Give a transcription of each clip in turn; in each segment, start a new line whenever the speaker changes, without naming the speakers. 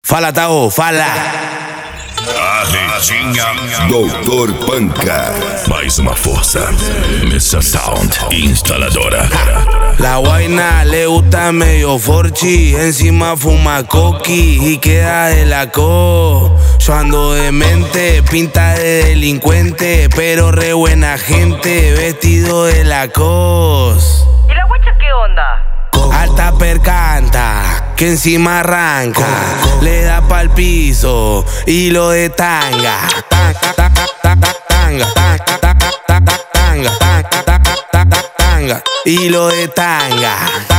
Fala, Taô, fala.
A Retinha
Doutor Panca.
Mais uma força. Missa Sound Instaladora.
La guaina le gusta medio forchi, encima fuma coqui y queda de la co. Yo ando demente, pinta de delincuente, pero re buena gente, vestido de la cos.
¿Y la guacha qué onda?
Alta percanta, que encima arranca, le da pa'l piso y lo de tanga. Tanga, y lo de tanga.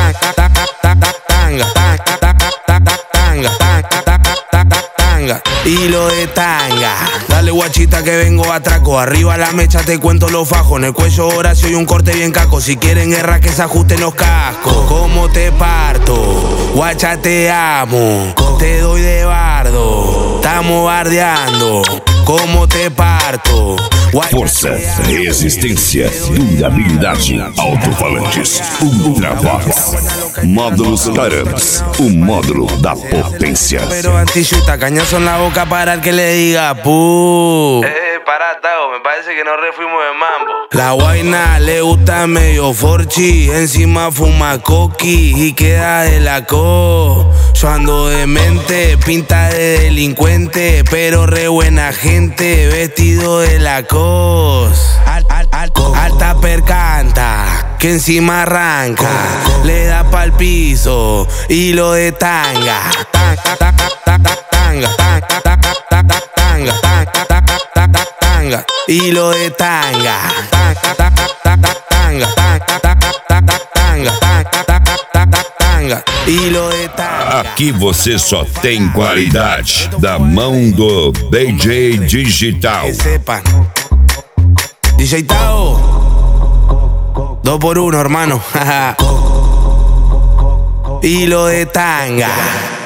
Y lo de tanga. Dale guachita que vengo a atraco. Arriba la mecha te cuento los fajos. En el cuello Horacio y un corte bien caco. Si quieren guerra que se ajusten los cascos. ¿Cómo te parto? Guacha te amo. Te doy de bardo. Estamos bardeando. ¿Cómo te parto? Guacha
Força, resistência, durabilidade, alto-falantes, Ultravox, módulos Taramps, o módulo da potência.
Pero anti-chuta, cañazo en la boca para el que le diga pu. Pará, Tago, me parece que nos refuimos de mambo. La guaina le gusta medio forchi, encima fuma coqui y queda de la co. Yo ando demente, pinta de delincuente, pero re buena gente, vestido de la cos. Alta percanta, que encima arranca, le da pa'l piso y lo de tanga. Y lo de tanga. E lo de tanga.
Aqui você só tem qualidade da mão do DJ Digital.
Que sepan. DJ Tao. 2x1, hermano. Y lo de tanga.